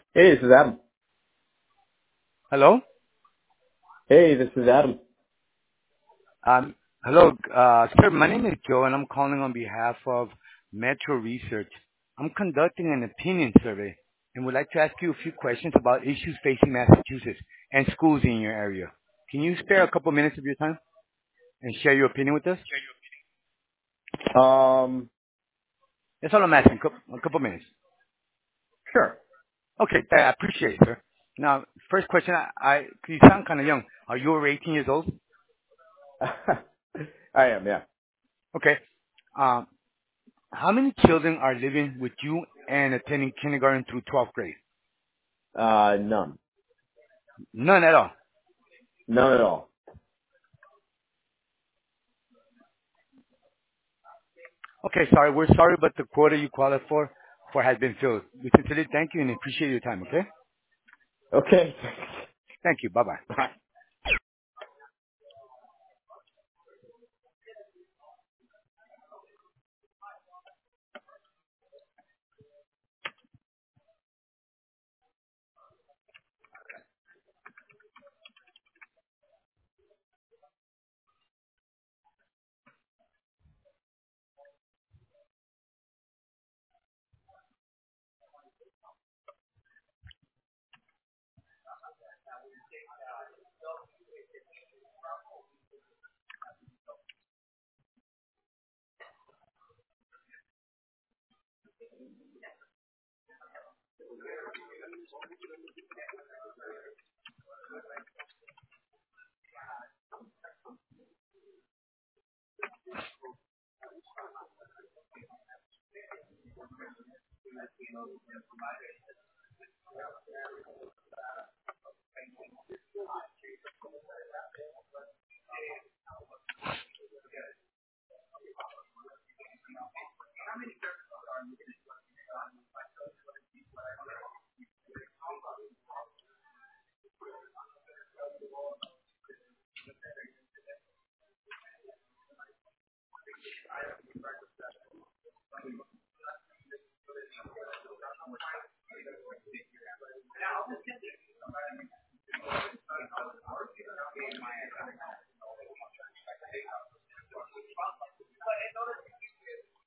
Hey, this is Adam. Hello? Hey, this is Adam. Um, hello, sir. My name is Joe, and I'm calling on behalf of Metro Research. I'm conducting an opinion survey and would like to ask you a few questions about issues facing Massachusetts and schools in your area. Can you spare a couple minutes of your time and share your opinion with us? Um, That's all I'm asking, a couple minutes. sure. Okay, I appreciate it, sir. Now, first question, 'cause you sound kind of young. Are you over 18 years old? I am, yeah. Okay. Um, how many children are living with you and attending kindergarten through 12th grade? None. None at all. None at all. Okay, sorry. We're sorry, but the quota you qualify for has been filled. We sincerely thank you and appreciate your time, okay? Okay. Thank you. Bye-bye. Bye.